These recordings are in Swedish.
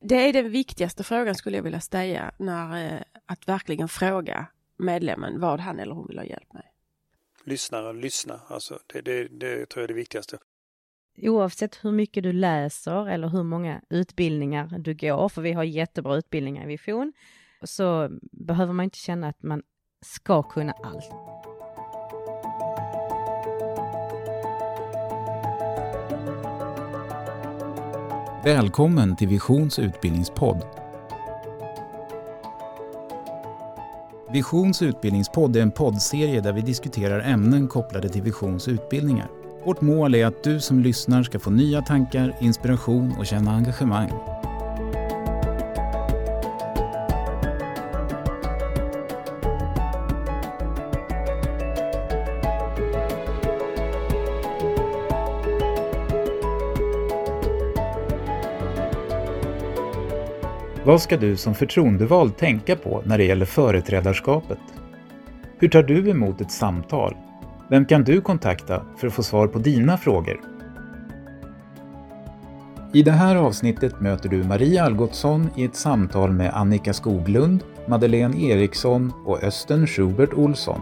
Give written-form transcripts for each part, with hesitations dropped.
Det är den viktigaste frågan skulle jag vilja säga, när att verkligen fråga medlemmen vad han eller hon vill ha hjälp med. Lyssna. Alltså, det tror jag är det viktigaste. Oavsett hur mycket du läser eller hur många utbildningar du går, för vi har jättebra utbildningar i Vision, så behöver man inte känna att man ska kunna allt. Välkommen till Visions utbildningspodd. Visions utbildningspodd är en poddserie där vi diskuterar ämnen kopplade till Visions utbildningar. Vårt mål är att du som lyssnar ska få nya tankar, inspiration och känna engagemang. Vad ska du som förtroendevald tänka på när det gäller företrädarskapet? Hur tar du emot ett samtal? Vem kan du kontakta för att få svar på dina frågor? I det här avsnittet möter du Maria Algotsson i ett samtal med Annika Skoglund, Madeleine Eriksson och Östen Schubert Olsson.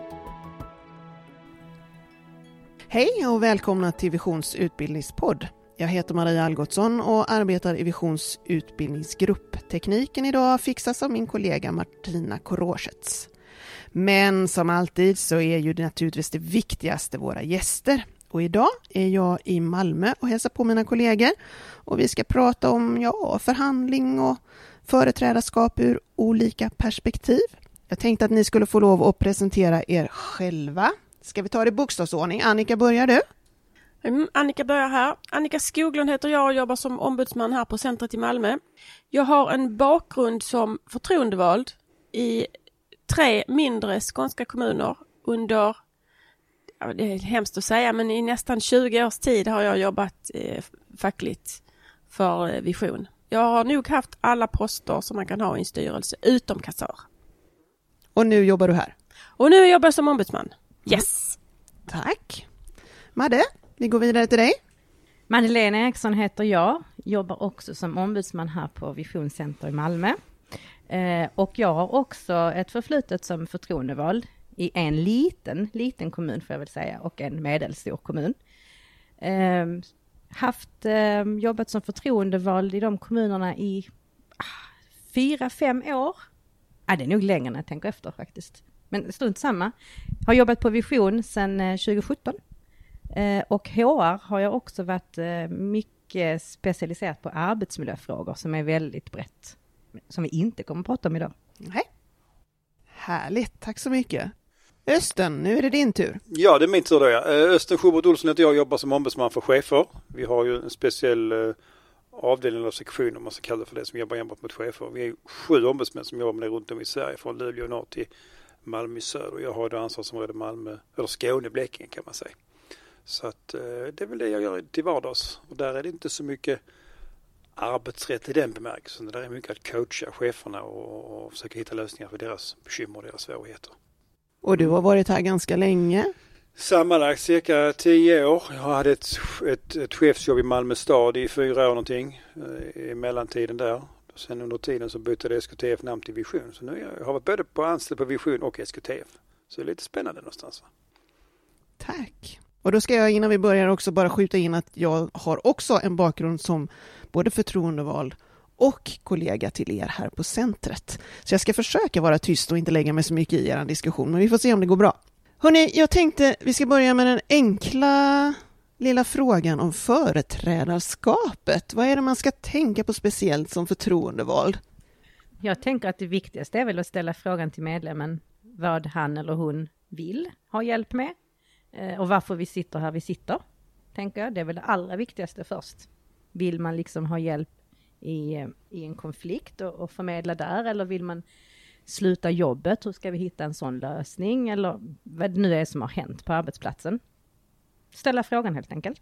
Hej och välkomna till Visions utbildningspodd. Jag heter Maria Algotsson och arbetar i Visions utbildningsgrupp. Tekniken idag fixas av min kollega Martina Korosets. Men som alltid så är ju det naturligtvis det viktigaste våra gäster. Och idag är jag i Malmö och hälsar på mina kollegor. Och vi ska prata om förhandling och företrädarskap ur olika perspektiv. Jag tänkte att ni skulle få lov att presentera er själva. Ska vi ta det i bokstavsordning? Annika, börjar du? Annika börjar här. Annika Skoglund heter jag och jobbar som ombudsman här på centret i Malmö. Jag har en bakgrund som förtroendevald i 3 mindre skånska kommuner under, det är hemskt att säga, men i nästan 20 års tid har jag jobbat fackligt för Vision. Jag har nog haft alla poster som man kan ha i en styrelse utom kassör. Och nu jobbar du här? Och nu jobbar jag som ombudsman. Yes! Tack. Madde, vi går vidare till dig. Madeleine Eriksson heter jag. Jobbar också som ombudsman här på Vision Center i Malmö. Och jag har också ett förflutet som förtroendevald i en liten kommun får jag väl säga, och en medelstor kommun. Jobbat som förtroendevald i de kommunerna i 4-5 år. Det är nog längre när jag tänker efter faktiskt. Men strunt samma. Har jobbat på Vision sedan 2017. Och HR har jag också varit mycket specialiserat på arbetsmiljöfrågor som är väldigt brett. Som vi inte kommer att prata om idag. Nej. Härligt, tack så mycket. Östen, nu är det din tur. Ja, det är min tur då. Östen Schubert Olsson heter jag, jobbar som ombudsman för chefer. Vi har ju en speciell avdelning eller sektion, om man ska kalla det för det, som jobbar enbart mot chefer. Vi är 7 ombudsmän som jobbar med det runt om i Sverige, från Luleå norr till Malmö söder. Jag har det ansvarsområde Malmö, eller Skåne, Blekinge kan man säga. Så att det är väl det jag gör till vardags. Och där är det inte så mycket arbetsrätt i den bemärkelsen. Det är mycket att coacha cheferna och försöka hitta lösningar för deras bekymmer och deras svårigheter. Och du har varit här ganska länge? Sammanlagt cirka 10 år. Jag hade ett chefsjobb i Malmö stad i 4 år någonting. I mellantiden där. Sen under tiden så bytte SKTF namn till Vision. Så nu har jag varit både på anställd på Vision och SKTF. Så det är lite spännande någonstans. Tack. Och då ska jag innan vi börjar också bara skjuta in att jag har också en bakgrund som både förtroendevald och kollega till er här på centret. Så jag ska försöka vara tyst och inte lägga mig så mycket i er diskussion, men vi får se om det går bra. Hörrni, jag tänkte vi ska börja med den enkla lilla frågan om företrädarskapet. Vad är det man ska tänka på speciellt som förtroendevald? Jag tänker att det viktigaste är väl att ställa frågan till medlemmen vad han eller hon vill ha hjälp med. Och varför vi sitter här vi sitter, tänker jag. Det är väl det allra viktigaste först. Vill man liksom ha hjälp i en konflikt och förmedla där? Eller vill man sluta jobbet? Hur ska vi hitta en sån lösning? Eller vad det nu är som har hänt på arbetsplatsen. Ställa frågan helt enkelt.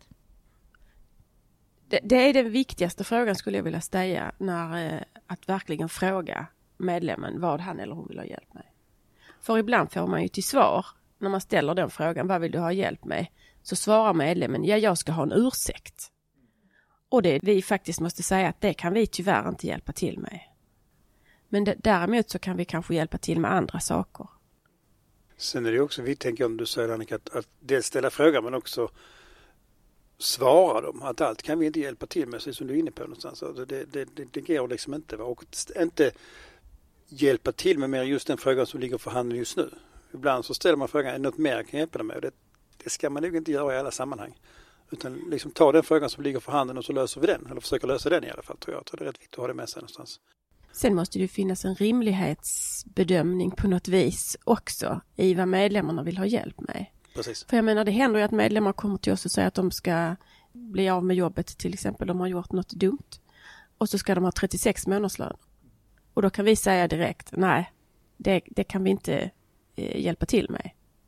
Det är den viktigaste frågan skulle jag vilja säga, när att verkligen fråga medlemmen vad han eller hon vill ha hjälp med. För ibland får man ju till svar när man ställer den frågan, vad vill du ha hjälp med? Så svarar medlemmen, jag ska ha en ursäkt. Och det vi faktiskt måste säga att det kan vi tyvärr inte hjälpa till med. Men däremot så kan vi kanske hjälpa till med andra saker. Sen är det också, vi tänker om du säger Annika, att dels ställa frågor men också svara dem. Att allt kan vi inte hjälpa till med, så som du är inne på någonstans. Alltså det går liksom inte. Och inte hjälpa till med mer just den frågan som ligger för handen just nu. Ibland så ställer man frågan, är något mer kan hjälpa dem med? Det ska man nog inte göra i alla sammanhang. Utan liksom ta den frågan som ligger för handen och så löser vi den. Eller försöker lösa den i alla fall, tror jag. Jag tror det är rätt viktigt att ha det med sig någonstans. Sen måste det finnas en rimlighetsbedömning på något vis också i vad medlemmarna vill ha hjälp med. Precis. För jag menar, det händer ju att medlemmar kommer till oss och säger att de ska bli av med jobbet, till exempel. De har gjort något dumt. Och så ska de ha 36 månadslön. Och då kan vi säga direkt, nej, det kan vi inte hjälpa till med.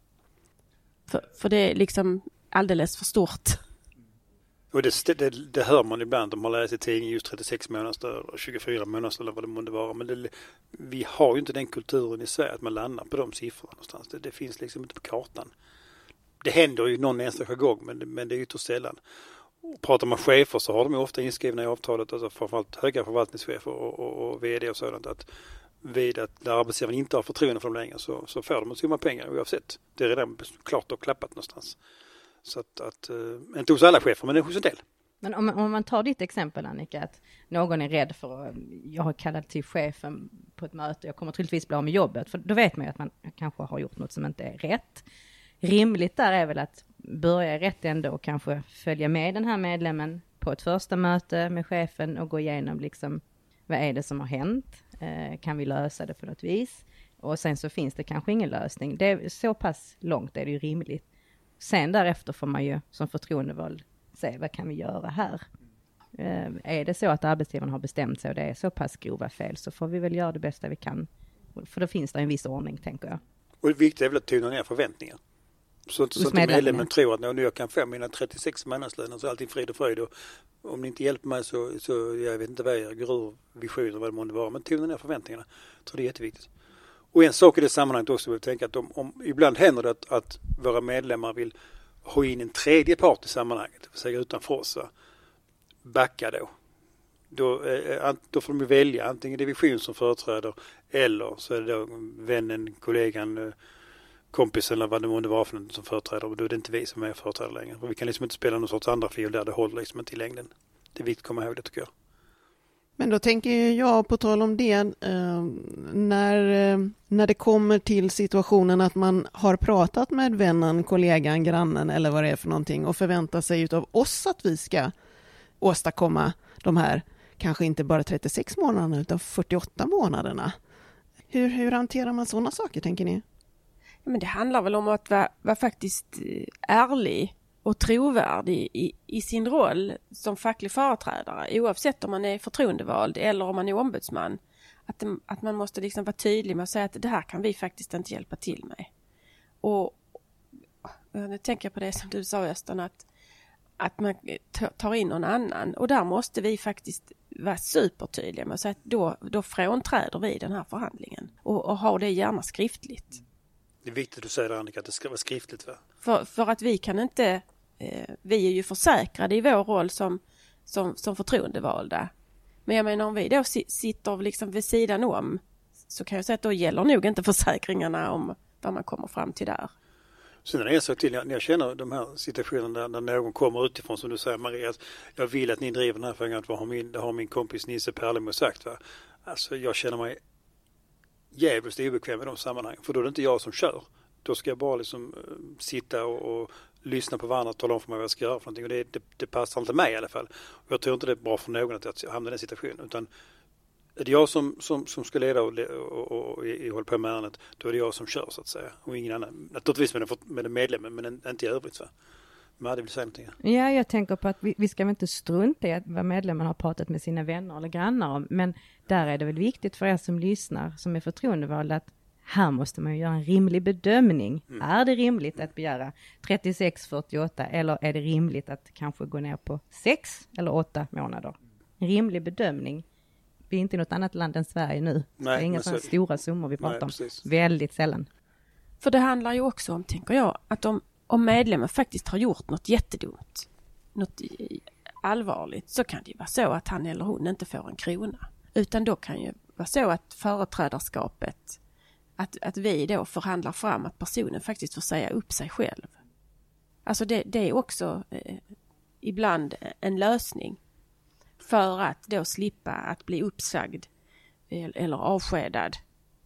För det är liksom alldeles för stort. Och det hör man ibland. De har läst i tidningen just 36 månader och 24 månader eller vad det måste vara. Men vi har ju inte den kulturen i Sverige att man landar på de siffrorna någonstans. Det finns liksom inte på kartan. Det händer ju någon enstaka gång, men det är ju ytterst sällan. Och pratar man chefer så har de ju ofta inskrivna i avtalet, alltså framförallt höga förvaltningschefer och vd och sådant, att vid att när arbetsgivaren inte har förtroende för dem längre så får de en summa pengar oavsett. Det är redan klart och klappat någonstans. Så att inte hos alla chefer, men hos en del. Men om man tar ditt exempel, Annika, att någon är rädd för, jag har kallat till chefen på ett möte, jag kommer troligtvis bli av med jobbet, för då vet man ju att man kanske har gjort något som inte är rätt. Rimligt där är väl att börja rätt ändå och kanske följa med den här medlemmen på ett första möte med chefen och gå igenom liksom, vad är det som har hänt? Kan vi lösa det på något vis? Och sen så finns det kanske ingen lösning. Det är så pass långt är det ju rimligt. Sen därefter får man ju som förtroendevald se, vad kan vi göra här? Är det så att arbetsgivaren har bestämt sig och det är så pass grova fel, så får vi väl göra det bästa vi kan. För då finns det en viss ordning, tänker jag. Och det viktiga är väl att tuna ner förväntningar. Så att medlemmen tror att nu jag kan få mina 36 månadslöner så är allting frid och fröjd. Och om ni inte hjälper mig så jag vet inte vad jag går ur visioner vad det måste vara. Men tuna ner förväntningarna. Jag tror det är jätteviktigt. Och en sak i det sammanhanget också vill tänka att om ibland händer det att våra medlemmar vill ha in en tredje part i sammanhanget, det vill säga utanför oss, backa då. Då får de välja antingen division som företräder eller så är det då vännen, kollegan, kompisen eller vad det måste vara för något som företräder, och då är det inte vi som är företrädare längre. Och vi kan liksom inte spela någon sorts andra fiol där, det håller liksom inte i längden. Det är viktigt att komma ihåg det, tycker jag. Men då tänker jag på tal om det, när det kommer till situationen att man har pratat med vännen, kollegan, grannen eller vad det är för någonting och förväntar sig utav oss att vi ska åstadkomma de här, kanske inte bara 36 månaderna utan 48 månaderna. Hur hanterar man sådana saker, tänker ni? Men det handlar väl om att vara faktiskt ärlig och trovärdig i sin roll som facklig företrädare, oavsett om man är förtroendevald eller om man är ombudsman. Att man måste liksom vara tydlig med att säga att det här kan vi faktiskt inte hjälpa till med. Och nu tänker jag på det som du sa, Östen, att man tar in någon annan. Och där måste vi faktiskt vara supertydliga med att säga att då frånträder vi den här förhandlingen. Och ha det gärna skriftligt. Det är viktigt att du säger, Annika, att det ska vara skriftligt, va? För att vi kan inte, vi är ju försäkrade i vår roll som förtroendevalda. Men jag menar, om vi då sitter liksom vid sidan om, så kan jag säga att då gäller nog inte försäkringarna om vad man kommer fram till där. Sen är det en sak till, när jag känner de här situationerna där någon kommer utifrån, som du säger, Maria, att jag vill att ni driver den här frågan, att det har min kompis Nisse Perlemo sagt, va? Alltså jag känner mig jävligt obekväm i de sammanhangen, för då är det inte jag som kör. Då ska jag bara liksom sitta och lyssna på varandra och tala om för mig vad jag ska göra för någonting. Och det passar inte mig i alla fall. Och jag tror inte det är bra för någon att hamna i den situationen. Utan är det jag som ska leda och hålla på med ärendet, då är det jag som kör, så att säga. Och ingen annan. Naturligtvis med medlemmen, men inte i övrigt, va? Men det vill säga någonting. Ja, jag tänker på att vi ska väl inte strunta i vad medlemmen har pratat med sina vänner eller grannar om. Men där är det väl viktigt för er som lyssnar, som är förtroendevalda, att här måste man ju göra en rimlig bedömning. Är det rimligt att begära 36-48 eller är det rimligt att kanske gå ner på 6 eller 8 månader? En rimlig bedömning. Vi är inte i något annat land än Sverige nu. Nej, det är inga sådana stora summor vi pratar om. Väldigt sällan. För det handlar ju också om, tänker jag, att om medlemmen faktiskt har gjort något jättedumt, något allvarligt så kan det ju vara så att han eller hon inte får en krona. Utan då kan ju vara så att företrädarskapet, att vi då förhandlar fram att personen faktiskt får säga upp sig själv. Alltså det är också ibland en lösning för att då slippa att bli uppsagd eller avskedad.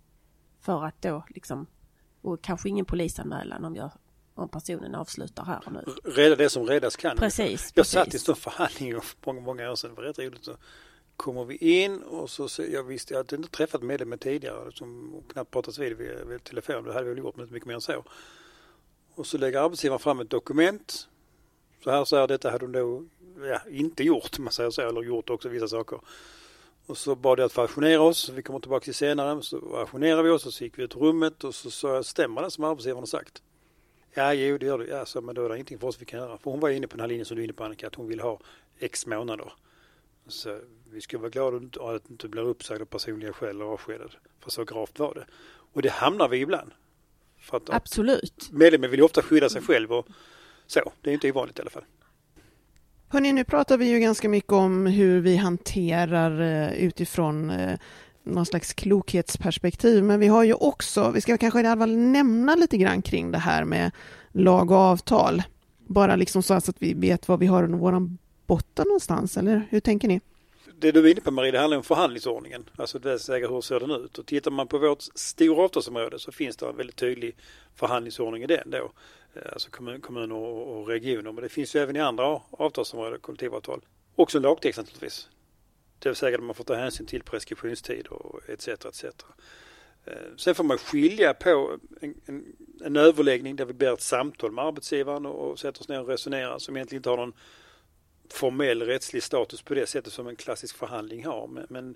För att då liksom, och kanske ingen polisanmälan om personen avslutar här och nu. Reda det som redas kan. Precis. Jag satt i en sån förhandling för många år sedan. Det var rätt roligt. Så kommer vi in och så jag visste jag hade inte träffat medlemmen tidigare som knappt pratat vid telefon. Det hade vi väl gjort mycket mer än så. Och så lägger arbetsgivaren fram ett dokument. Så här detta hade de då inte gjort, man säger så, eller gjort också vissa saker. Och så bad jag att ajournera oss. Vi kommer tillbaka till senare. Så ajournerade vi oss och så gick vi ut rummet och så sa jag, stämmer det som arbetsgivaren har sagt? Ja, jo, det gör det. Ja, så, men då är det ingenting för oss vi kan göra. För hon var inne på den här linjen som du är inne på, Annika, att hon vill ha x månader. Så vi ska vara glada att det inte blir uppsagd av personliga skäl eller avskedad. För så gravt var det. Och det hamnar vi ibland. För att absolut. Medlemmen vill ju ofta skydda sig själv och så. Det är inte ovanligt i alla fall. Hörrni, nu pratar vi ju ganska mycket om hur vi hanterar utifrån någon slags klokhetsperspektiv. Men vi har ju också, vi ska kanske i alla fall nämna lite grann kring det här med lag och avtal. Bara liksom så att vi vet vad vi har under våran botten någonstans, eller hur tänker ni? Det du är inne på, Marie, det handlar om förhandlingsordningen. Alltså det säger hur ser den ut. Och tittar man på vårt stora avtalsområde så finns det en väldigt tydlig förhandlingsordning i den då. Alltså kommuner och regioner. Men det finns ju även i andra avtalsområden, kollektivavtal. Också en lagtext naturligtvis. Det vill säga att man får ta hänsyn till preskriptionstid och etc. etc. Sen får man skilja på en överläggning där vi ber ett samtal med arbetsgivaren och sätter oss ner och resonerar som egentligen inte har någon formell rättslig status på det sättet som en klassisk förhandling har. Men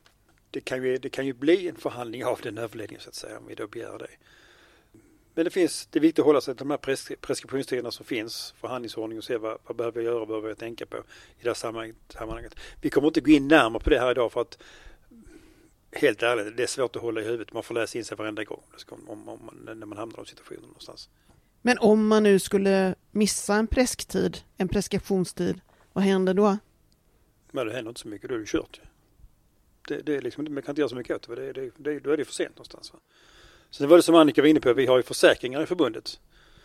det kan ju bli en förhandling av den överläggningen så att säga om vi då begär det. Men det är viktigt att hålla sig till de här preskriptionstiderna som finns, förhandlingsordning och se vad behöver jag göra och vad behöver jag tänka på i det här sammanhanget. Vi kommer inte gå in närmare på det här idag för att helt ärligt, det är svårt att hålla i huvudet. Man får läsa in sig varenda gång när man hamnar i de situationen någonstans. Men om man nu skulle missa en preskriptionstid, vad händer då? Men det händer inte så mycket, då är det kört. Det är liksom, man kan inte göra så mycket åt det. Då är det för sent någonstans. Va? Så det var det som Annika var inne på, vi har ju försäkringar i förbundet.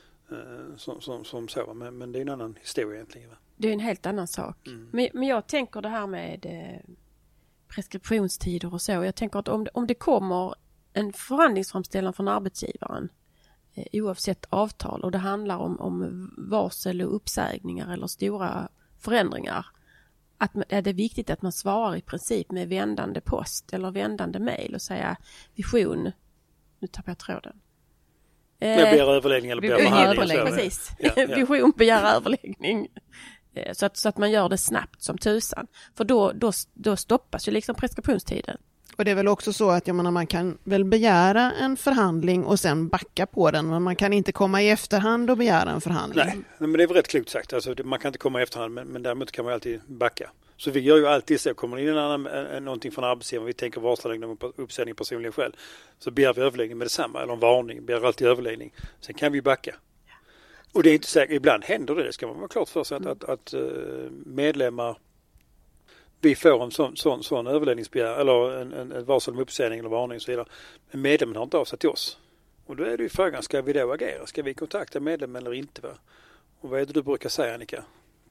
Som så, men det är en annan historia egentligen. Va? Det är en helt annan sak. Men jag tänker det här med preskriptionstider och så. Jag tänker att om det kommer en förhandlingsframställan från arbetsgivaren oavsett avtal och det handlar om varsel och uppsägningar eller stora förändringar, att är det viktigt att man svarar i princip med vändande post eller vändande mejl och säga vision, nu tappar jag tråden. Jag begär överläggning eller begär förhandling. Precis. Ja. Vision begär överläggning. Så att man gör det snabbt som tusan. För då stoppas ju liksom preskriptionstiden. Och det är väl också så att man kan väl begära en förhandling och sen backa på den. Men man kan inte komma i efterhand och begära en förhandling. Nej, men det är väl rätt klokt sagt. Alltså, man kan inte komma i efterhand men däremot kan man alltid backa. Så vi gör ju alltid så. Kommer det in någonting från arbetsgivaren, vi tänker varsläggning på uppsägning personligen själv, så begär vi överläggning med detsamma. Eller en varning, begär alltid överläggning. Sen kan vi backa. Och det är inte säkert, ibland händer det ska man vara klart för sig att medlemmar, vi får en sån överläggningsbegär eller en varsel om uppsägning eller varning och så vidare. Men medlemmen har inte avsatt till oss. Och då är det ju frågan, ska vi då agera? Ska vi kontakta medlemmen eller inte? Va? Och vad är det du brukar säga, Annika?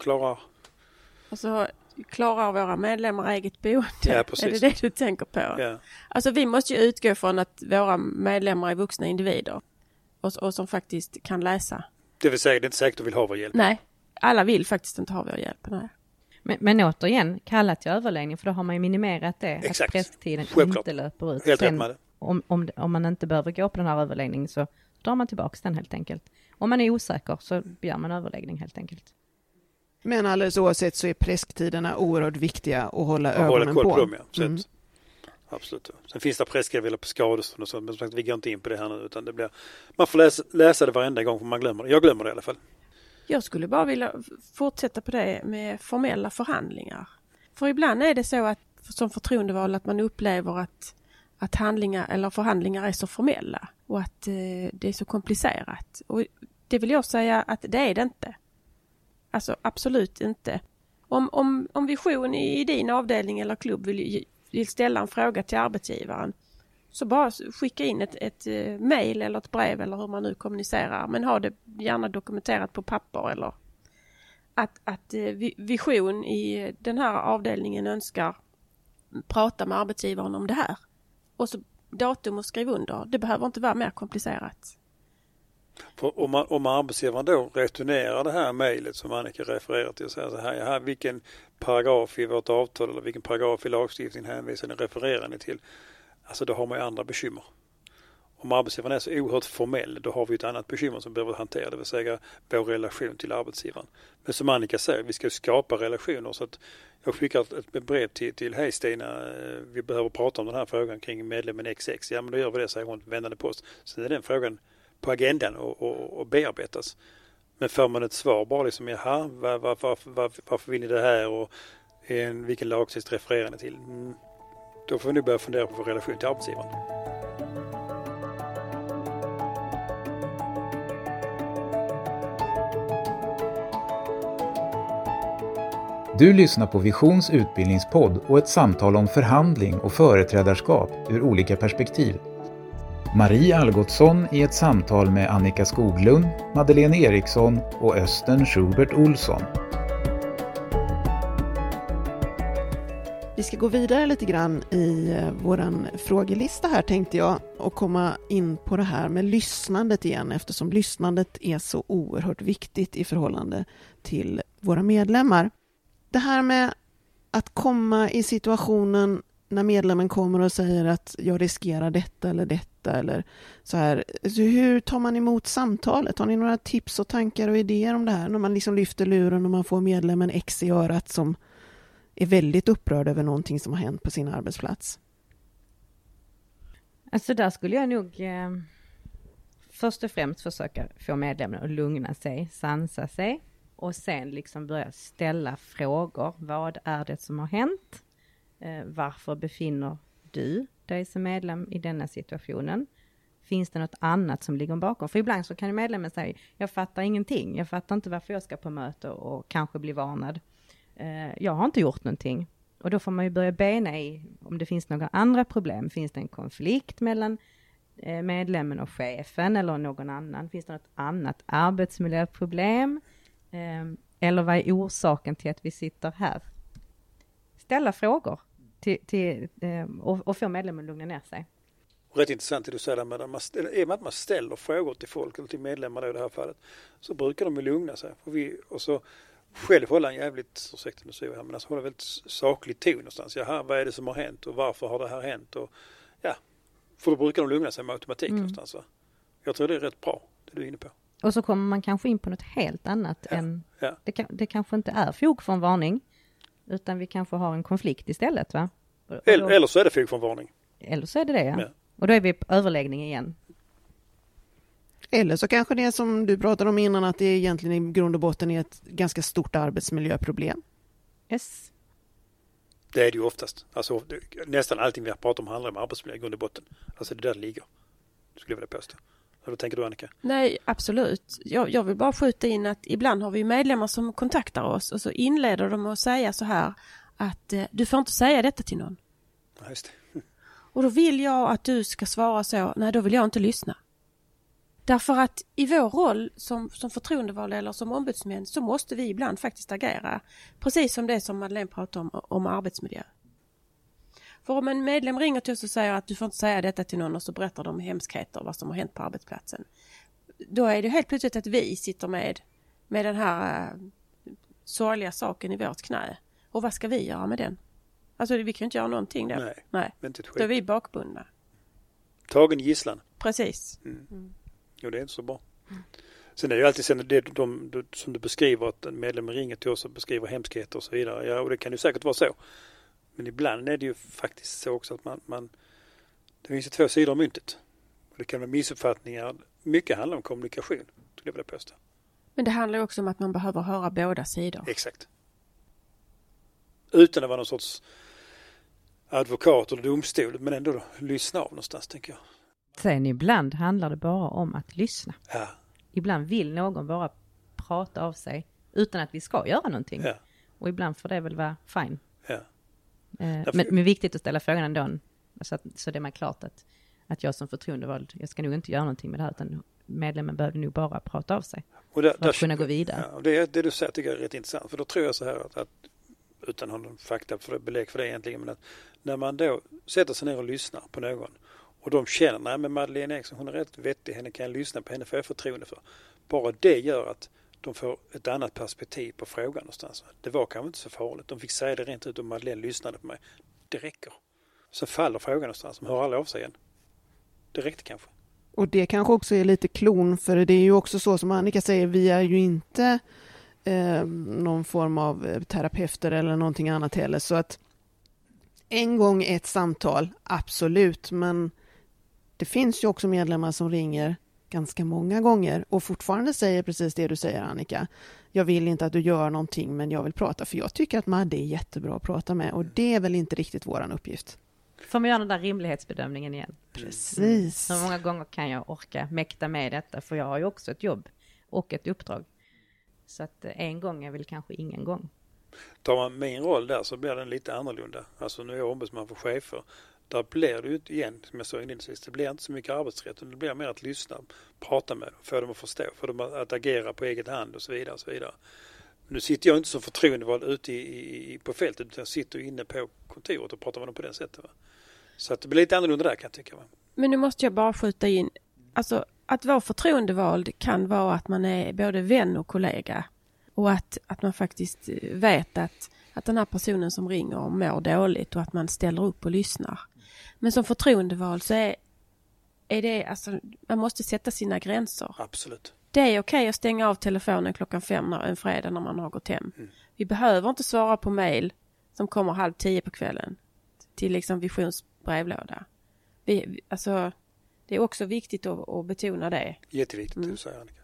Klarar våra medlemmar eget boende? Ja, precis. Är det du tänker på? Ja. Alltså vi måste ju utgå från att våra medlemmar är vuxna individer och som faktiskt kan läsa. Det vill säga, det är inte säkert att vill ha vår hjälp. Nej, alla vill faktiskt inte ha vår hjälp. Nej. Men återigen, kalla till överläggning för då har man ju minimerat det. Exakt. Att presktiden inte löper ut. Helt rätt med det. Om man inte behöver gå på den här överläggningen så drar man tillbaka den helt enkelt. Om man är osäker så begär man överläggning helt enkelt. Men alldeles oavsett så är presktiderna oerhört viktiga att hålla ögonen på. Dem, ja. Absolut. Sen finns det presskrivel på skadestånd och sånt, men vi går inte in på det här nu utan det blir, man får läsa det varenda gång för man glömmer det. Jag glömmer det i alla fall. Jag skulle bara vilja fortsätta på det med formella förhandlingar. För ibland är det så att som förtroendevald att man upplever att handlingar eller förhandlingar är så formella och att det är så komplicerat. Och det vill jag säga att det är det inte. Alltså absolut inte. Om Vision i din avdelning eller klubb vill ställa en fråga till arbetsgivaren, så bara skicka in ett mejl eller ett brev eller hur man nu kommunicerar. Men ha det gärna dokumenterat på papper, eller att Vision i den här avdelningen önskar prata med arbetsgivaren om det här. Och så datum och skriv under. Det behöver inte vara mer komplicerat. För om arbetsgivaren då returnerar det här mejlet som Annika refererar till och säger så här, vilken paragraf i vårt avtal eller vilken paragraf i lagstiftningen hänvisar ni, refererar ni till? Alltså då har man ju andra bekymmer. Om arbetsgivaren är så oerhört formell, då har vi ett annat bekymmer som behöver hantera, det vill säga vår relation till arbetsgivaren. Men som Annika säger, vi ska skapa relationer, så att jag skickar ett brev till hej Stina, vi behöver prata om den här frågan kring medlemmen XX. Ja, men då gör vi det, säger hon, vändande post. Sen är den frågan på agendan och bearbetas. Men får man ett svar bara liksom, jaha, varför vill ni det här och vilken lagstiftning refererar ni till? Då får vi nu börja fundera på vår relation till arbetsgivaren. Du lyssnar på Visions utbildningspodd och ett samtal om förhandling och företrädarskap ur olika perspektiv. Marie Algotsson i ett samtal med Annika Skoglund, Madeleine Eriksson och Östen Schubert Olsson. Vi ska gå vidare lite grann i våran frågelista här, tänkte jag, och komma in på det här med lyssnandet igen, eftersom lyssnandet är så oerhört viktigt i förhållande till våra medlemmar. Det här med att komma i situationen när medlemmen kommer och säger att jag riskerar detta eller så här. Så hur tar man emot samtalet? Har ni några tips och tankar och idéer om det här? När man liksom lyfter luren och man får medlemmen X i örat som är väldigt upprörd över någonting som har hänt på sin arbetsplats. Alltså där skulle jag nog först och främst försöka få medlemmen att lugna sig, sansa sig. Och sen liksom börja ställa frågor. Vad är det som har hänt? Varför befinner du dig som medlem i denna situationen? Finns det något annat som ligger bakom? För ibland så kan ju medlemmen säga, jag fattar ingenting. Jag fattar inte varför jag ska på möte och kanske bli varnad. Jag har inte gjort någonting. Och då får man ju börja bena i om det finns några andra problem. Finns det en konflikt mellan medlemmen och chefen eller någon annan? Finns det något annat arbetsmiljöproblem? Eller vad är orsaken till att vi sitter här? Ställa frågor och få medlemmen att lugna ner sig. Rätt intressant det du säger med att man ställer frågor till folk eller till medlemmar i det här fallet, så brukar de ju lugna sig. Och så själv hålla en jävligt, ursäkta nu säger jag här, men alltså hålla väldigt saklig ton någonstans. Jaha, vad är det som har hänt och varför har det här hänt? Och, ja, för då brukar de lugna sig med automatik någonstans. Va? Jag tror det är rätt bra, det du är inne på. Och så kommer man kanske in på något helt annat än... Ja. Det kanske inte är fog för en varning. Utan vi kanske har en konflikt istället, va? Eller så är det fog för en varning. Eller så är det, ja. Och då är vi på överläggning igen. Eller så kanske det som du pratade om innan, att det egentligen i grund och botten är ett ganska stort arbetsmiljöproblem. Yes. Det är det ju oftast. Alltså, nästan allting vi har pratat om handlar om arbetsmiljö i grund och botten. Alltså det där ligger. Skulle jag vilja påstå. Vad tänker du, Annika? Nej, absolut. Jag vill bara skjuta in att ibland har vi medlemmar som kontaktar oss och så inleder de med att säga så här att du får inte säga detta till någon. Ja, just det. Och då vill jag att du ska svara så, nej då vill jag inte lyssna. Därför att i vår roll som förtroendevalda eller som ombudsmän så måste vi ibland faktiskt agera. Precis som det som Madeleine pratade om arbetsmiljö. För om en medlem ringer till oss och säger att du får inte säga detta till någon och så berättar de hemskheter vad som har hänt på arbetsplatsen. Då är det helt plötsligt att vi sitter med den här sorgliga saken i vårt knä. Och vad ska vi göra med den? Alltså vi kan ju inte göra någonting då. Nej. Då är vi bakbundna. Tagen gisslan. Precis. Jo, det är inte så bra. Sen är det ju alltid det som du beskriver, att en medlem ringer till oss och beskriver hemskheter och så vidare. Ja, och det kan ju säkert vara så. Men ibland är det ju faktiskt så också att det finns ju två sidor av myntet. Och det kan vara missuppfattningar. Mycket handlar om kommunikation, skulle jag vilja påstå. Men det handlar också om att man behöver höra båda sidor. Exakt. Utan att vara någon sorts advokat eller domstol, men ändå då, lyssna av någonstans, tänker jag. Sen ibland handlar det bara om att lyssna. Ja. Ibland vill någon bara prata av sig utan att vi ska göra någonting. Ja. Och ibland får det väl vara fine. Ja. Men viktigt att ställa frågan ändå. Så det är klart att jag som förtroendevald, jag ska nog inte göra någonting med det här, utan medlemmen behöver nog bara prata av sig. Och där, för att kunna gå vidare. Ja, och det du säger tycker jag är rätt intressant. För då tror jag så här att utan att ha någon fakta för belägg för det egentligen, men att när man då sätter sig ner och lyssnar på någon och de känner, nej men Madeleine Eriksson, hon är rätt vettig, henne kan jag lyssna på, henne får jag förtroende för. Bara det gör att de får ett annat perspektiv på frågan någonstans. Det var kanske inte så farligt. De fick säga det rent ut och Madeleine lyssnade på mig. Det räcker. Så faller frågan någonstans. De hör alla av sig igen. Det räckte kanske. Och det kanske också är lite klon, för det är ju också så som Annika säger, vi är ju inte någon form av terapeuter eller någonting annat heller. Så att en gång ett samtal, absolut, men det finns ju också medlemmar som ringer ganska många gånger och fortfarande säger precis det du säger, Annika. Jag vill inte att du gör någonting, men jag vill prata, för jag tycker att Madde är jättebra att prata med, och det är väl inte riktigt våran uppgift. Får man göra den där rimlighetsbedömningen igen? Precis. Så många gånger kan jag orka mäkta med detta, för jag har ju också ett jobb och ett uppdrag. Så att en gång är väl kanske ingen gång. Tar man min roll där så blir den lite annorlunda. Alltså nu är jag ombudsman för chefer. Där blir det ju igen, som jag sa inledningsvis, det blir inte så mycket arbetsrätt. Det blir mer att lyssna, prata med dem, få dem att förstå, få dem att agera på eget hand och så vidare. Och så vidare. Nu sitter jag inte som förtroendevald ute på fältet, utan jag sitter inne på kontoret och pratar med dem på det sättet. Va? Så att det blir lite annorlunda där kan jag tycka. Va? Men nu måste jag bara skjuta in, alltså att vara förtroendevald kan vara att man är både vän och kollega. Och att man faktiskt vet att den här personen som ringer mår dåligt och att man ställer upp och lyssnar. Men som förtroendevald så är det, alltså, man måste sätta sina gränser. Absolut. Det är okej att stänga av telefonen 5:00 en fredag när man har gått hem. Vi behöver inte svara på mejl som kommer 9:30 på kvällen till liksom Visions brevlåda. Alltså, det är också viktigt att betona det. Jätteviktigt, säger Annika.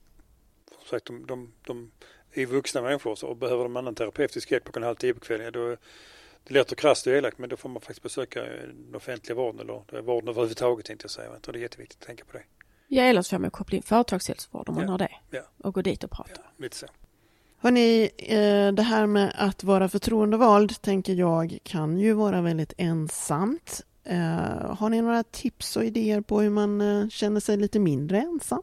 Som sagt, de är vuxna människor och behöver de annan terapeutisk hjälp 9:30 på kvällen. Då det låter krasst och elakt, men då får man faktiskt besöka den offentliga vården eller vården överhuvudtaget, tänkte jag säga. Jag tror det är jätteviktigt att tänka på det. Ja, eller så får man koppla in företagshälsovård om man har det. Ja. Och gå dit och prata. Ja, lite så. Hörrni, det här med att vara förtroendevald, tänker jag, kan ju vara väldigt ensamt. Har ni några tips och idéer på hur man känner sig lite mindre ensam?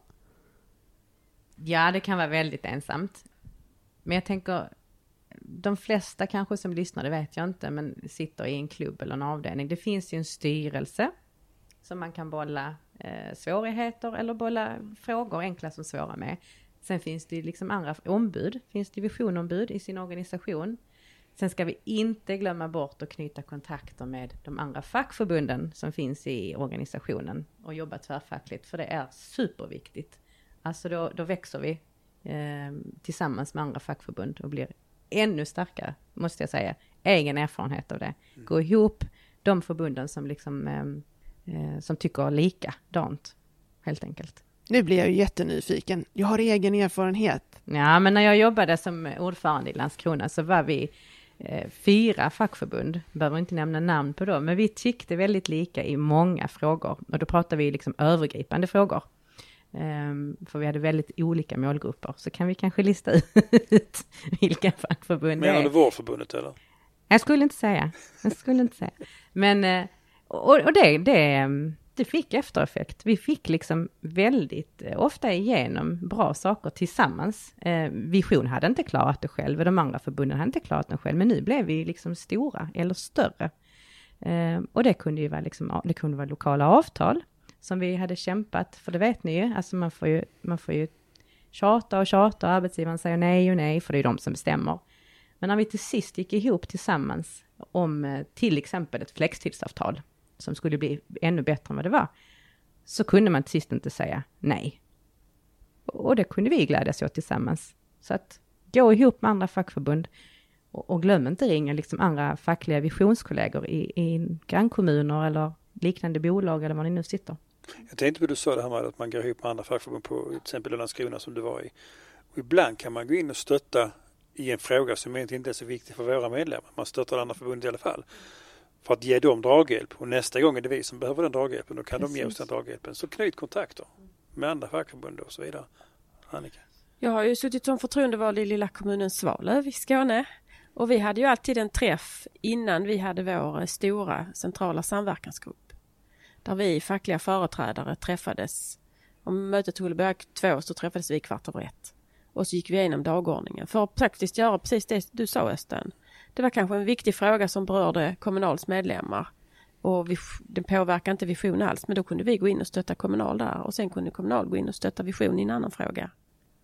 Ja, det kan vara väldigt ensamt. Men jag tänker, de flesta kanske som lyssnar, det vet jag inte, men sitter i en klubb eller en avdelning. Det finns ju en styrelse som man kan bolla svårigheter eller bolla frågor, enkla som svåra med. Sen finns det liksom andra ombud, finns divisionombud i sin organisation. Sen ska vi inte glömma bort att knyta kontakter med de andra fackförbunden som finns i organisationen och jobba tvärfackligt, för det är superviktigt. Alltså då växer vi tillsammans med andra fackförbund och blir ännu starkare, måste jag säga. Egen erfarenhet av det. Gå ihop de förbunden som liksom som tycker likadant, helt enkelt. Nu blir jag ju jättenyfiken. Jag har egen erfarenhet. Ja, men när jag jobbade som ordförande i Landskrona så var vi 4 fackförbund. Behöver inte nämna namn på dem, men vi tyckte väldigt lika i många frågor. Och då pratar vi liksom övergripande frågor. För vi hade väldigt olika målgrupper. Så kan vi kanske lista ut vilka fackförbund det är. Menar du vårdförbundet eller? Jag skulle inte säga. Men och det fick eftereffekt. Vi fick liksom väldigt ofta igenom bra saker tillsammans. Vision hade inte klarat det själv. De andra förbunden hade inte klarat det själv. Men nu blev vi liksom stora eller större. Och det kunde ju vara det kunde vara lokala avtal som vi hade kämpat. För det vet ni ju. Alltså man får ju tjata och arbetsgivaren säger nej och nej. För det är de som bestämmer. Men när vi till sist gick ihop tillsammans om till exempel ett flextidsavtal som skulle bli ännu bättre än vad det var, så kunde man till sist inte säga nej. Och det kunde vi glädjas åt tillsammans. Så att gå ihop med andra fackförbund och glöm inte ringa liksom andra fackliga visionskollegor i grannkommuner eller liknande bolag eller var ni nu sitter. Jag tänkte på det du sa det här med att man går ihop med andra fackförbund på till exempel Landskrona som du var i. Och ibland kan man gå in och stötta i en fråga som egentligen inte är så viktig för våra medlemmar. Man stöttar andra förbund i alla fall. För att ge dem draghjälp. Och nästa gång är det vi som behöver den draghjälpen. Då kan de ge oss den draghjälpen. Så knyt kontakter med andra fackförbund och så vidare. Annika? Jag har ju suttit som förtroendevald i lilla kommunen Svalöv i Skåne. Och vi hade ju alltid en träff innan vi hade vår stora centrala samverkansgrupp. Där vi fackliga företrädare träffades. Om mötet skulle börja 2 så träffades vi 1:15. Och så gick vi igenom dagordningen för att faktiskt göra precis det du sa, Östen. Det var kanske en viktig fråga som berörde Kommunals medlemmar. Och den påverkar inte Vision alls, men då kunde vi gå in och stötta Kommunal där. Och sen kunde Kommunal gå in och stötta Vision i en annan fråga.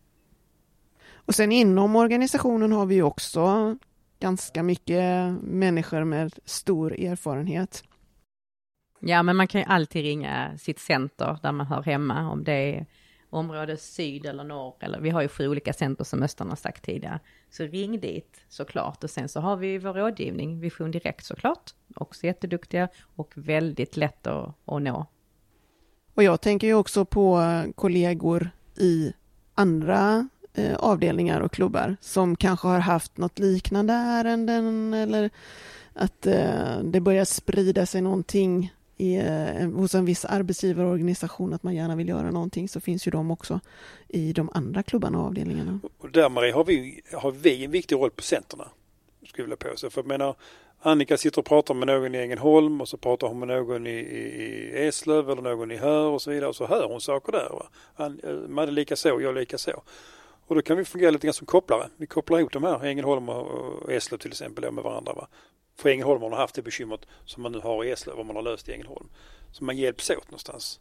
Och sen inom organisationen har vi ju också ganska mycket människor med stor erfarenhet. Ja, men man kan ju alltid ringa sitt center där man hör hemma, om det är område syd eller norr, eller vi har ju 7 olika center som Östern har sagt tidigare. Så ring dit såklart, och sen så har vi vår rådgivning, Vision Direkt såklart, också jätteduktiga och väldigt lätt att nå. Och jag tänker ju också på kollegor i andra avdelningar och klubbar som kanske har haft något liknande ärenden, eller att det börjar sprida sig någonting hos en viss arbetsgivarorganisation, att man gärna vill göra någonting, så finns ju de också i de andra klubbarna och avdelningarna. Och där, Marie, har vi en viktig roll på centerna, skulle jag vilja påstå. För jag menar, Annika sitter och pratar med någon i Ängelholm och så pratar hon med någon i Eslöv eller någon i Hör och så vidare, och så hör hon saker där. Man är lika så, jag är lika så. Och då kan vi fungera lite grann som kopplare. Vi kopplar ihop de här, Ängelholm och Eslöv till exempel, med varandra. Va? För Ängelholm har haft det bekymret som man nu har i Eslöv, vad man har löst i Ängelholm. Så man hjälps åt någonstans.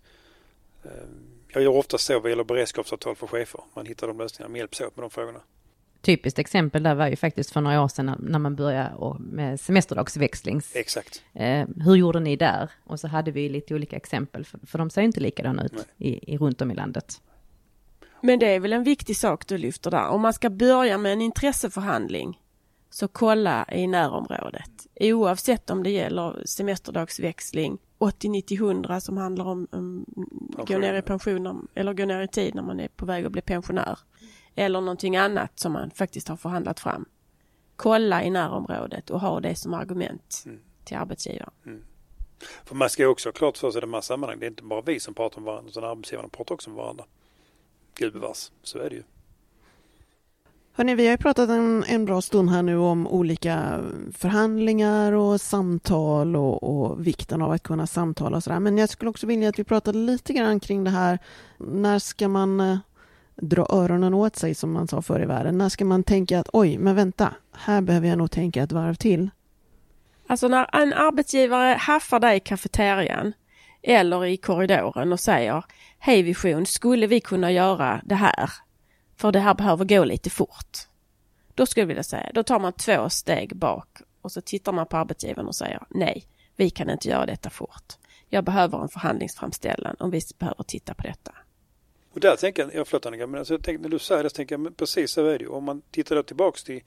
Jag gör ofta så vad gäller beredskapsavtal för chefer. Man hittar de lösningarna, man hjälps åt med de frågorna. Typiskt exempel där var ju faktiskt för några år sedan när man började med semesterdagsväxling. Exakt. Hur gjorde ni där? Och så hade vi lite olika exempel, för de ser inte likadana ut runt om i landet. Men det är väl en viktig sak du lyfter där. Om man ska börja med en intresseförhandling, så kolla i närområdet. Oavsett om det gäller semesterdagsväxling, 80, 90, 100 som handlar om gå ner i pension eller gå ner i tid när man är på väg att bli pensionär. Eller någonting annat som man faktiskt har förhandlat fram. Kolla i närområdet och ha det som argument till arbetsgivaren. Mm. För man ska ju också ha klart för sig de här sammanhang. Det är inte bara vi som pratar om varandra, utan arbetsgivarna pratar också om varandra. Gud bevars, så är det ju. Hörrni, vi har ju pratat en bra stund här nu om olika förhandlingar och samtal och vikten av att kunna samtala och sådär. Men jag skulle också vilja att vi pratade lite grann kring det här. När ska man dra öronen åt sig, som man sa förr i världen? När ska man tänka att oj, men vänta, här behöver jag nog tänka ett varv till? Alltså när en arbetsgivare haffar dig i kafeterian eller i korridoren och säger: hej Vision, skulle vi kunna göra det här? För det här behöver gå lite fort. Då skulle jag vilja säga, då tar man 2 steg bak och så tittar man på arbetsgivaren och säger: nej, vi kan inte göra detta fort. Jag behöver en förhandlingsframställan om vi behöver titta på detta. Och där tänker jag, förlåt Annika, men alltså, när du säger det så tänker jag, men precis så är det ju. Om man tittar då tillbaks till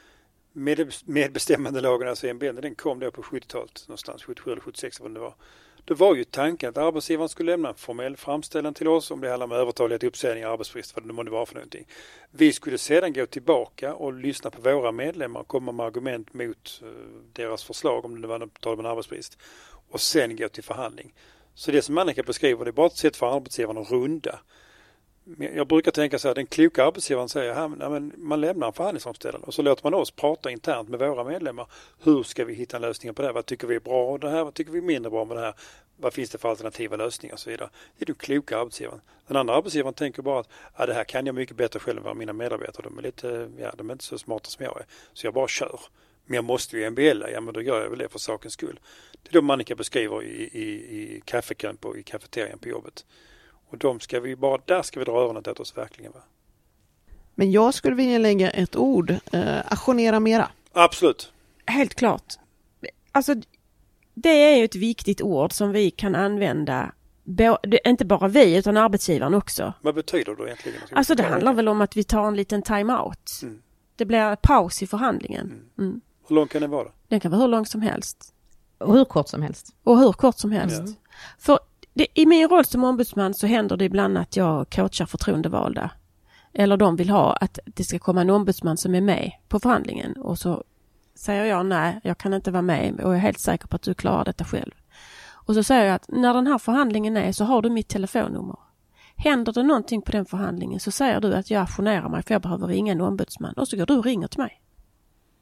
medbestämmandelagen, alltså MBL, den kom då på 70-talet någonstans, 77 eller 76 vad det var. Då var ju tanken att arbetsgivaren skulle lämna en formell framställan till oss om det handlar om övertalighet, uppsägning, arbetsbrist, vad det måste vara för någonting. Vi skulle sedan gå tillbaka och lyssna på våra medlemmar och komma med argument mot deras förslag om det var tal om en arbetsbrist. Och sen gå till förhandling. Så det som Annika beskriver, det är bara ett sätt för arbetsgivaren att runda. Jag brukar tänka så här, den kloka arbetsgivaren säger här, man lämnar en förhandlingsframställan och så låter man oss prata internt med våra medlemmar. Hur ska vi hitta en lösning på det här? Vad tycker vi är bra av det här? Vad tycker vi är mindre bra med det här? Vad finns det för alternativa lösningar och så vidare? Det är den kloka arbetsgivaren. Den andra arbetsgivaren tänker bara att det här kan jag mycket bättre själv än vad mina medarbetare. De är inte så smarta som jag är. Så jag bara kör. Men jag måste ju MBL, ja men då gör jag väl det för sakens skull. Det är de Annika beskriver i kaffekön i kafeterian på jobbet. Och där ska vi dra öronen åt oss verkligen. Va? Men jag skulle vilja lägga ett ord, ajournera mera. Absolut. Helt klart. Alltså det är ju ett viktigt ord som vi kan använda, inte bara vi utan arbetsgivaren också. Vad betyder det egentligen? Alltså det handlar väl om att vi tar en liten time-out. Mm. Det blir paus i förhandlingen. Mm. Hur lång kan den vara? Den kan vara hur lång som helst. Och hur kort som helst. Ja. För i min roll som ombudsman så händer det ibland att jag coachar förtroendevalda. Eller de vill ha att det ska komma en ombudsman som är med på förhandlingen. Och så säger jag nej, jag kan inte vara med och jag är helt säker på att du klarar detta själv. Och så säger jag att när den här förhandlingen är så har du mitt telefonnummer. Händer det någonting på den förhandlingen så säger du att jag ajournerar mig för jag behöver ringa en ombudsman. Och så går du och ringer till mig.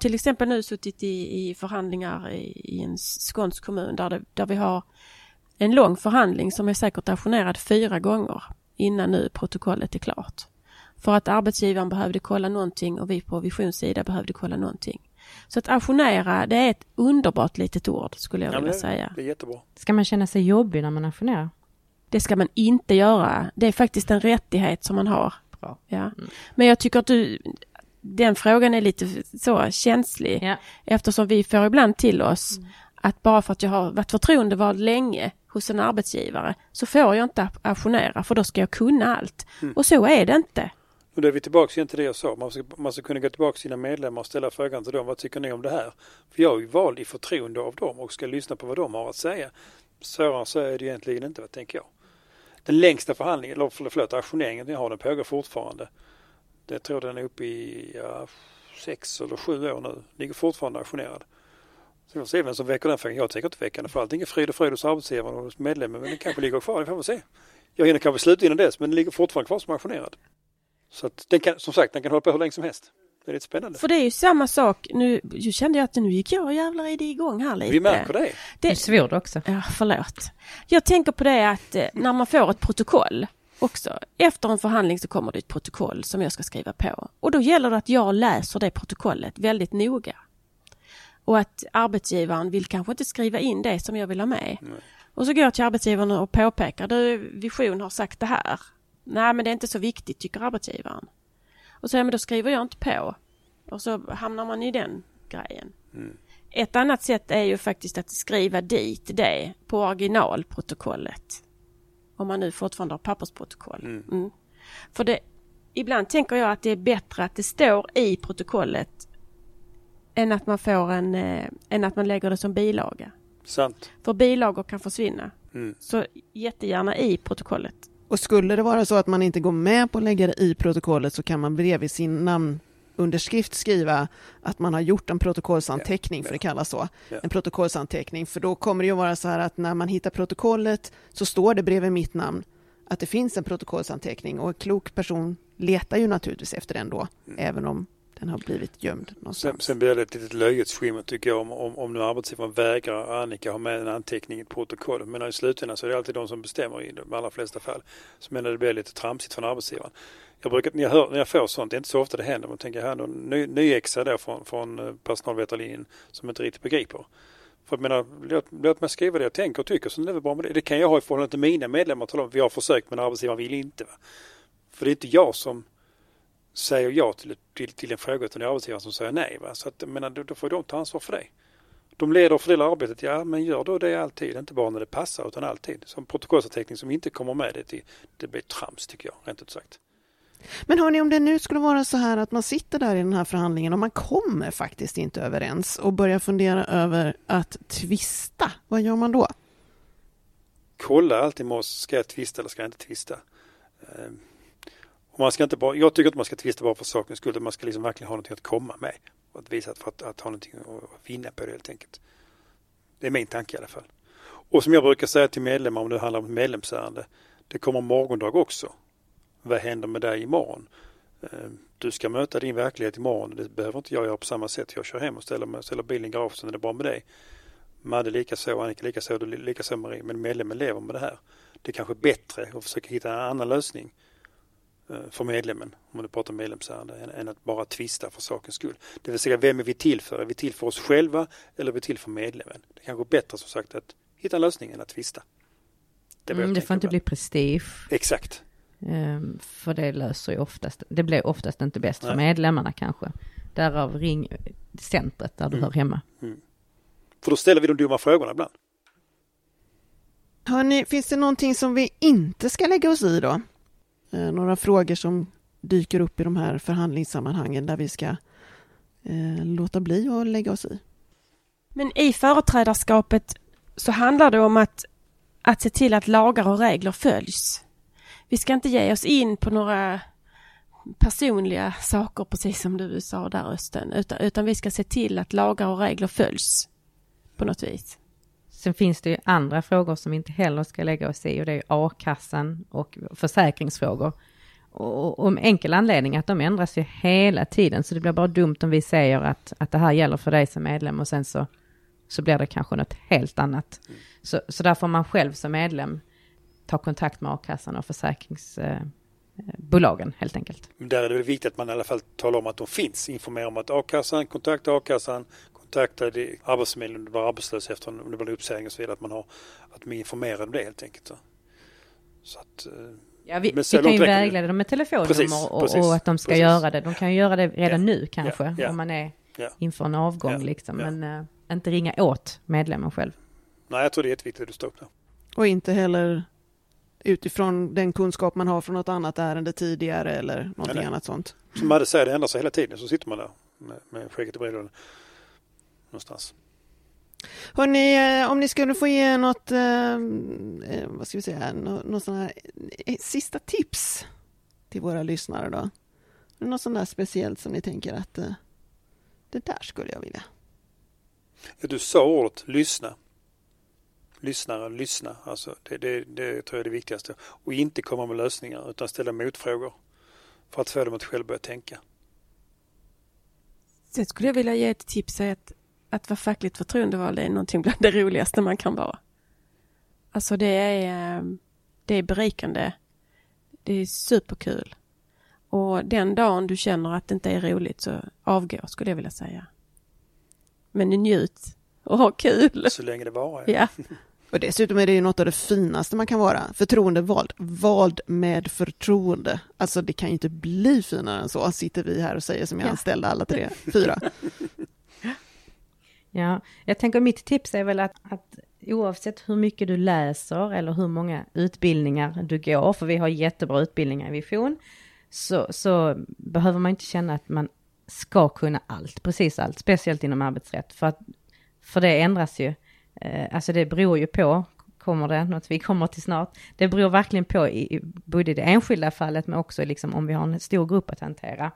till exempel nu suttit i förhandlingar i en skånsk kommun där vi har en lång förhandling som är säkert ajournerad 4 gånger innan nu protokollet är klart. För att arbetsgivaren behövde kolla någonting och vi på visionssida behövde kolla någonting. Så att ajournera, det är ett underbart litet ord skulle jag vilja säga. Det är jättebra. Ska man känna sig jobbig när man ajournerar? Det ska man inte göra. Det är faktiskt en rättighet som man har. Bra. Ja. Men jag tycker att den frågan är lite så känslig. Ja. Eftersom vi får ibland till oss att bara för att jag har varit förtroendevald länge hos en arbetsgivare så får jag inte ajournera för då ska jag kunna allt. Och så är det inte. Och då är vi tillbaka till det jag sa. Man ska kunna gå tillbaka till sina medlemmar och ställa frågan till dem. Vad tycker ni om det här? För jag är ju vald i förtroende av dem och ska lyssna på vad de har att säga. Så är det egentligen inte, vad tänker jag. Den längsta förhandlingen, eller ajourneringen jag har, den pågår fortfarande. Det tror jag den är uppe i 6 eller 7 år nu. Ligger fortfarande ajournerad. Så vi får se vem som väcker den frågan. Jag tänker inte väcka den för allting är frid och fröjd hos arbetsgivaren och hos medlemmen. Men den kanske ligger kvar, det får vi se. Jag hinner kanske sluta innan dess, men den ligger fortfarande kvar som ajournerad. Så att den kan hålla på hur länge som helst. Det är lite spännande. För det är ju samma sak. Nu kände jag att nu gick jag jävlar i det igång här lite. Vi märker det. Det är svårt också. Ja, förlåt. Jag tänker på det att när man får ett protokoll också. Efter en förhandling så kommer det ett protokoll som jag ska skriva på. Och då gäller det att jag läser det protokollet väldigt noga. Och att arbetsgivaren vill kanske inte skriva in det som jag vill ha med. Nej. Och så går jag till arbetsgivaren och påpekar. Vision har sagt det här. Nej, men det är inte så viktigt, tycker arbetsgivaren. Och så men då skriver jag inte på. Och så hamnar man i den grejen. Ett annat sätt är ju faktiskt att skriva dit det på originalprotokollet. Om man nu fortfarande har pappersprotokoll. För ibland tänker jag att det är bättre att det står i protokollet än att man får än att man lägger det som bilaga. Sant. För bilagor kan försvinna. Så jättegärna i protokollet. Och skulle det vara så att man inte går med på att lägga det i protokollet så kan man bredvid sin namnunderskrift skriva att man har gjort en protokollsanteckning, för det kallas så. Ja. En protokollsanteckning, för då kommer det ju vara så här att när man hittar protokollet så står det bredvid mitt namn att det finns en protokollsanteckning och en klok person letar ju naturligtvis efter den då, även om den har blivit gömd någonstans. Sen blir det ett litet löjets skimmer tycker jag om nu arbetsgivaren vägrar Annika ha med en anteckning i ett protokoll. Men i slutändan så är det alltid de som bestämmer i de allra flesta fall. Så menar det blir lite tramsigt från arbetsgivaren. När jag får sånt, det är inte så ofta det händer, men tänker jag här någon nyextra där från personalvetarlinjen som inte riktigt begriper. För jag menar, låt mig skriva det jag tänker och tycker, så det är väl bra med det. Det kan jag ha i förhållande till mina medlemmar, tala om vi har försökt men arbetsgivaren vill inte. Va? För det är inte jag som säger ja till en fråga utan det är arbetsgivaren som säger nej. Va? Så att, menar, då får de ta ansvar för det. De leder och fördelar arbetet, ja men gör då det alltid, inte bara när det passar utan alltid. Som protokollsanteckning som inte kommer med det blir trams tycker jag, rent ut sagt. Men hörni, om det nu skulle vara så här att man sitter där i den här förhandlingen och man kommer faktiskt inte överens och börjar fundera över att tvista, vad gör man då? Kolla alltid med oss, ska jag tvista eller ska jag inte tvista? Och man ska inte bara, jag tycker att man ska tvista bara för sakens skull, man ska liksom verkligen ha någonting att komma med och att visa att ha någonting att vinna på det helt enkelt. Det är min tanke i alla fall. Och som jag brukar säga till medlemmar om det handlar om medlemsärende, det kommer morgondag också. Vad händer med dig imorgon? Du ska möta din verklighet imorgon. Det behöver inte jag göra på samma sätt. Jag kör hem och ställer bilen i garaget så är det bra med dig. Madde lika så, Annika lika så, du lika så Marie. Men medlemmen lever med det här. Det är kanske bättre att försöka hitta en annan lösning för medlemmen, om du pratar om medlemsärende, än att bara tvista för sakens skull. Det vill säga, vem är vi till för? Är vi till för oss själva eller är vi till för medlemmen? Det är kanske bättre som sagt att hitta en lösning än att tvista. Det får inte bli prestige. Exakt. För det löser ju det blir oftast inte bäst för medlemmarna kanske. Därav ring centret där du hör hemma. För då ställer vi de dumma frågorna ibland. Hörrni, finns det någonting som vi inte ska lägga oss i då? Några frågor som dyker upp i de här förhandlingssammanhangen där vi ska låta bli att lägga oss i? Men i företrädarskapet så handlar det om att se till att lagar och regler följs. Vi ska inte ge oss in på några personliga saker, precis som du sa där Östen, utan vi ska se till att lagar och regler följs på något vis. Sen finns det ju andra frågor som inte heller ska lägga oss i, och det är a-kassan och försäkringsfrågor. Och om enkel anledning att de ändras ju hela tiden. Så det blir bara dumt om vi säger att det här gäller för dig som medlem och sen så blir det kanske något helt annat. Så där får man själv som medlem ta kontakt med a-kassan och försäkringsbolagen helt enkelt. Men där är det viktigt att man i alla fall talar om att de finns. Informera om att a-kassan, kontakta Arbetsförmedlingen om du var arbetslös efter om det var uppsägning och så vidare. Att man informerar om det helt enkelt. Så att, ja, vi kan ju vägleda dem med telefonnummer och att de ska göra det. De kan ju göra det redan nu kanske om man är inför en avgång liksom. Men inte ringa åt medlemmen själv. Nej, jag tror det är jätteviktigt att du står upp där. Och inte heller utifrån den kunskap man har från något annat ärende tidigare eller någonting annat sånt. Som Madde säger, det ändrar sig hela tiden. Så sitter man där med skägget i brevlådan någonstans. Hörrni, om ni skulle få ge något, vad ska vi säga, något sån här sista tips till våra lyssnare då. Något sånt där speciellt som ni tänker att det där skulle jag vilja. Ja, du sa ordet lyssna. Lyssna. Alltså, det tror jag är det viktigaste. Och inte komma med lösningar utan ställa motfrågor för att få dem att själv börja tänka. Sen skulle jag vilja ge ett tips att vara fackligt förtroendevald är någonting bland det roligaste man kan vara. Alltså det är berikande. Det är superkul. Och den dagen du känner att det inte är roligt så avgå skulle jag vilja säga. Men njut och ha kul. Så länge det var. Ja. Och dessutom är det ju något av det finaste man kan vara. Förtroendevald. Vald med förtroende. Alltså det kan ju inte bli finare än så. Sitter vi här och säger som jag anställda alla 4. Ja, jag tänker mitt tips är väl att oavsett hur mycket du läser eller hur många utbildningar du går, för vi har jättebra utbildningar i Vision, så behöver man inte känna att man ska kunna allt, precis allt, speciellt inom arbetsrätt. För det ändras ju. Alltså det beror ju på, kommer det något vi kommer till snart, det beror verkligen på i både det enskilda fallet men också liksom om vi har en stor grupp att hantera.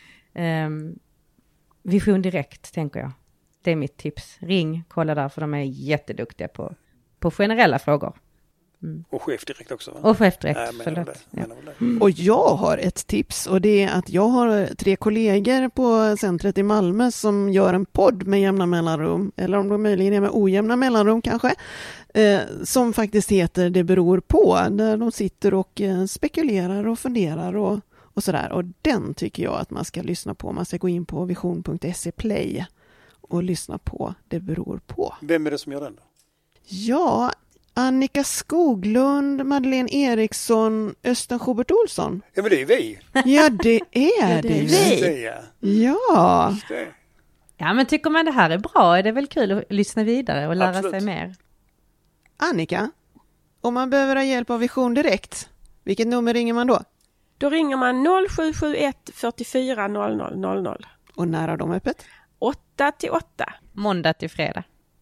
Vision Direkt tänker jag. Det är mitt tips. Ring, kolla där för de är jätteduktiga på generella frågor. Mm. Och Chef Direkt också, va? Och Chef Direkt, förlåt. Och jag har ett tips och det är att jag har 3 kollegor på centret i Malmö som gör en podd med jämna mellanrum, eller om det möjligen är med ojämna mellanrum kanske, som faktiskt heter Det beror på, där de sitter och spekulerar och funderar och sådär. Och den tycker jag att man ska lyssna på. Man ska gå in på vision.se Play och lyssna på Det beror på. Vem är det som gör den då? Ja, Annika Skoglund, Madeleine Eriksson, Östen Schubert Olsson. Ja, men det är vi. Ja, det är det. Vi. Ja. Ja, men tycker man det här är bra är det väl kul att lyssna vidare och lära sig mer. Annika, om man behöver ha hjälp av Vision Direkt, vilket nummer ringer man då? Då ringer man 0771 44 00 00. Och när har de öppet? 8 till 8. Måndag till fredag.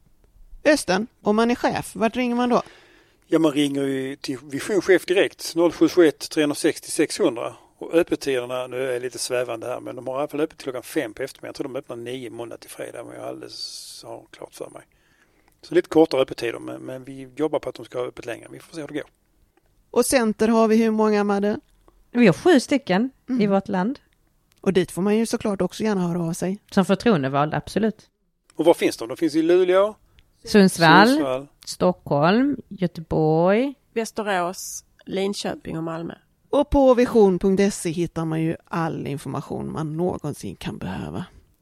Östen, om man är chef, vart ringer man då? Ja, man ringer ju till Vision Chef Direkt 0771 360 600. Och öppettiderna, nu är jag lite svävande här, men de har i alla fall öppet till klockan 5 på eftermiddagen. Jag tror de öppnar 9 måndag till fredag, men jag alldeles har klart för mig. Så lite kortare öppettider, men vi jobbar på att de ska ha öppet längre. Vi får se hur det går. Och center har vi hur många, Madde? Vi har 7 stycken i vårt land. Och dit får man ju såklart också gärna höra av sig. Som förtroendevald, absolut. Och var finns de? De finns i Luleå, Sundsvall, Stockholm, Göteborg, Västerås, Linköping och Malmö. Och på vision.se hittar man ju all information man någonsin kan behöva.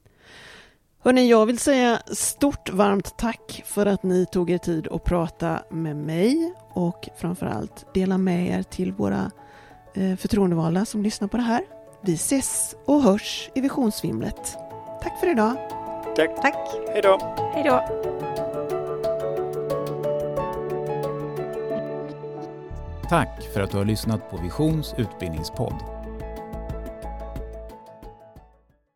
Hörrni, jag vill säga stort varmt tack för att ni tog er tid att prata med mig och framförallt dela med er till våra förtroendevalda som lyssnar på det här. Vi ses och hörs i Visionsvimlet. Tack för idag. Tack. Hej då. Hej då. Tack för att du har lyssnat på Visions utbildningspodd.